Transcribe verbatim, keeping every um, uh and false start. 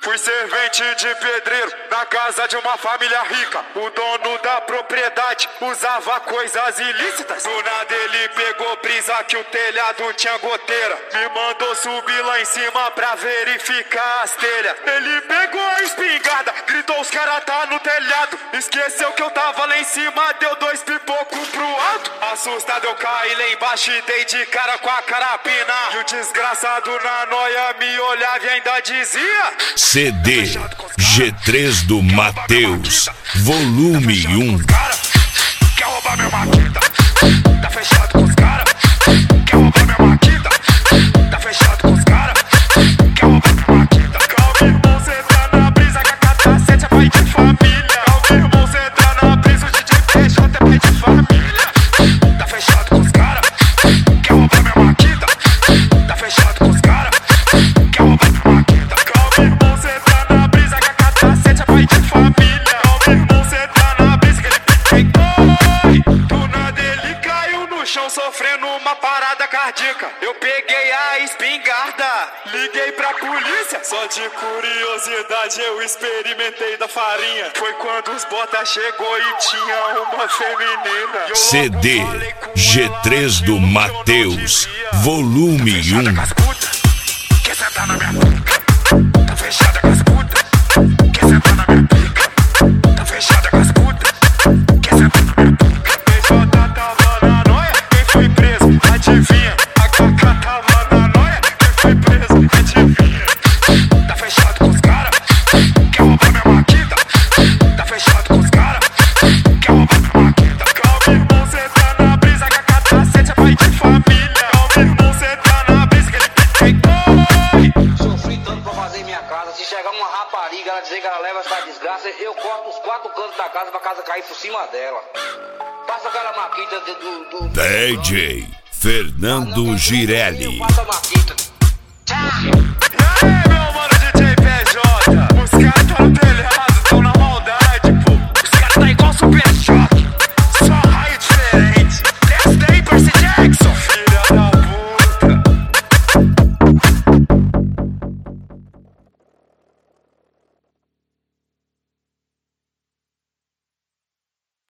Fui servente de pedreiro na casa de uma família rica. O dono da propriedade usava coisas ilícitas. Do nada ele pegou brisa que o telhado tinha goteira. Me mandou subir lá em cima pra verificar as telhas. Ele pegou a espingarda, gritou os caras tá no telhado. Esqueceu que eu tava lá em cima, deu dois pipocos pro alto. Assustado eu caí lá embaixo e dei de cara com a carabina. E o desgraçado na noia me olhava e ainda dizia: C D G três do Mateus, volume um. Quer roubar minha maquita? Tá fechado com os cara. Quer roubar minha maquita? Tá fechado com os cara. Quer roubar minha maquita? Calma, irmão, cê tá na brisa que a K sete é pai de família. Calma, irmão, cê tá na brisa, o D J P J é pai de família. Tá fechado com os cara. Quer roubar minha maquita? Tá fechado com os cara. Quer roubar minha maquita? Calma, irmão, cê tá na brisa que a K sete é pai de família. Calma, irmão, cê tá na brisa que ele pegou. Do nada ele caiu no chão sofrendo uma parada cardíaca. Eu peguei a espingarda, liguei pra polícia. Só de curiosidade eu experimentei da farinha. Foi quando os botas chegou e tinha uma feminina. Eu C D G três do Mateus, volume um. Quer sentar na minha pica? Tá fechada com as putas. Quer sentar na minha pica? Tá fechada com as putas. Quer sentar na minha pica? P J tava na noia, quem foi preso? Adivinha? A Cacá tava na noia, quem foi preso? Adivinha? Tá fechado com os cara. Quer roubar minha maquita? Tá fechado com os cara. Quer roubar minha maquita? Calma, irmão, cê tá na brisa que a K sete é pai de família. Calma, irmão, cê tá na brisa que ele pegou. Sofri tanto pra fazer em minha casa. Se chegar uma rapariga, ela dizer que ela leva essa desgraça, eu corto os quatro cantos da casa pra casa cair por cima dela. Passa aquela maquita do... do, do D J Fernando Girelli. Passa a maquita. E aí, meu mano D J P J? Os caras tão no telhado.